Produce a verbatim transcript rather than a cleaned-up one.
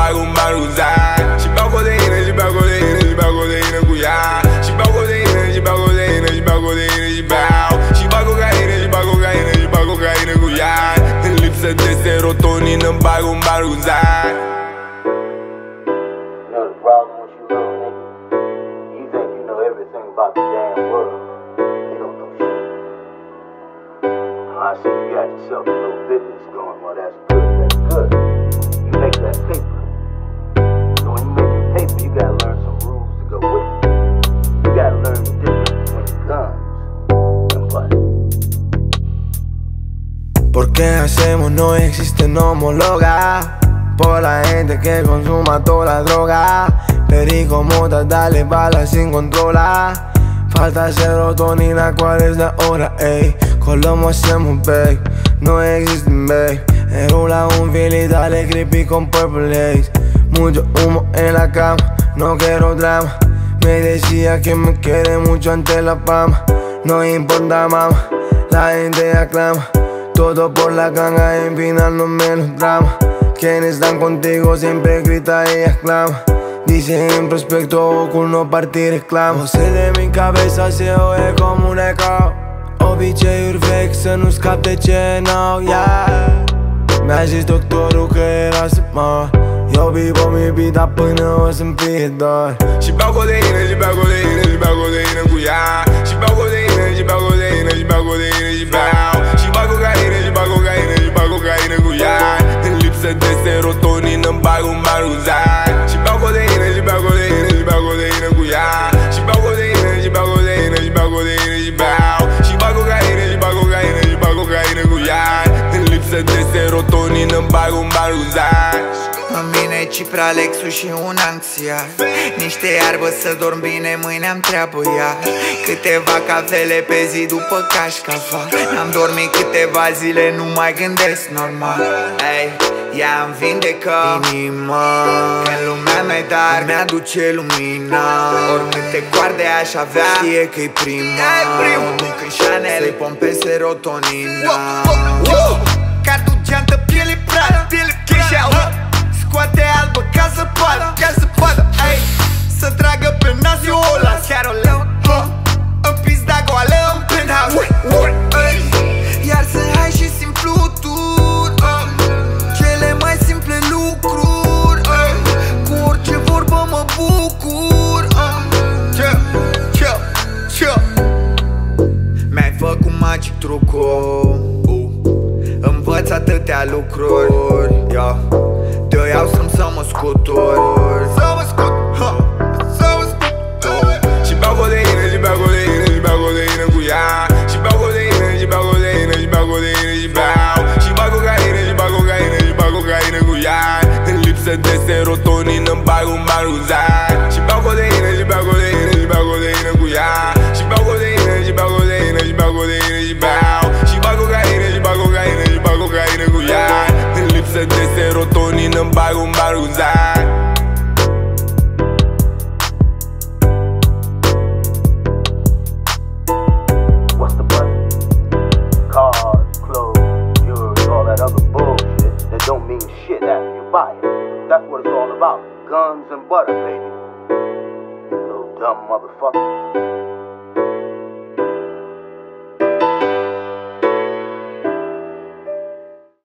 bag un baruzat. Și beau codeină, și beau codeină, și beau codeină cu ea. Și beau codeină, și beau codeină, și beau codeină, și beau. Și bag cocaină, și bag cocaină, și bag cocaină cu ea. În lipsă de serotonină bag un baruzat. About the damn world, they don't know shit. I see you got yourself a little business going. Well, that's good, that's good. You make that paper. So when you make your paper, you gotta learn some rules to go with it. You gotta learn the difference between guns and butter. ¿Por qué hacemos? No existe, no homologa. Por la gente que consuma toda la droga. Perico, mota, dale balas sin controlar. Falta serotonina, ¿cuál es la hora, ey? ¿Cómo hacemos, babe? No existen, babe. Enrola un fil y dale creepy con purple haze. Mucho humo en la cama, no quiero drama. Me decía que me quiere mucho ante la fama. No importa, mama, la gente aclama. Todo por la ganga, en final no melodrama. Quienes están contigo siempre grita y exclama. Dice en prospecto ocul no partir reclamă. O să de min cabeza se oye como un eco. Obiceiuri vechi să nu scap de ce nou, yeah. Mi-a zis doctorul că era să mor. Eu vivo mi vida până o să-mi fie dor. Și beau codeină, și beau codeină, și beau codeină cu ea. Și beau codeină, și beau codeină, și beau codeină, și beau. Și bag cocaină, și bag cocaină, și bag cocaină cu ea. În lipsă de serotonină bag un baruzat. Și beau codeină, și beau codeină, și beau codeină cu ea. Și beau codeină, și beau codeină, și beau codeină, și beau. Și bag cocaină, și bag cocaină, și bag cocaină cu ea. În lipsă de serotonină bag un baruzat. Îmi vine Cipra, Lexus și un anxiat. Niște iarbă să dorm bine, mâine am treabă iar. Câteva cafele pe zi după cașcafa. N-am dormit câteva zile, nu mai gândesc normal. Ey, ea-mi vindecă inima. Când lumea mea dar mi-aduce lumina. Oricâte coarde aș avea, știe că-i prima. O duc în Chanel, să-i pompe serotonina. Cardul geantă, piele pradă, piele cheșeală. Scoate albă ca să poadă, ca să poadă, ey. Să tragă pe nas eu o las, chiar o leu, huh. În pizda goală, în penthouse, ey. Iar sunt high și simt fluturi, uh. Cele mai simple lucruri, ey. Cu orice vorbă mă bucur, uh. Chill, chill, chill. Mi-ai făcut magic trucuri, uh. Învăț atâtea lucruri, yeah. Te iau să-mi să mă scuturi. Să mă scut, ha, să mă scut. Și beau codeină, și beau codeină, și beau codeină cu ea. Și beau codeină, și beau codeină, și beau codeină, și beau. Și bag cocaină, și bag cocaină, și bag cocaină cu ea. În lipsă de serotonină bag un baruzat. Și beau codeină, și beau codeină, și beau codeină cu ea. Și beau codeină, și beau codeină, și beau codeină, și beau. Și bag cocaină, și bag cocaină, și bag cocaină cu ea. În lipsă de serotonină bag un baruzat. What's the button? Cars, clothes, jewelry, all that other bullshit that don't mean shit after you buy it. That's what it's all about. Guns and butter, baby. You little dumb motherfuckers.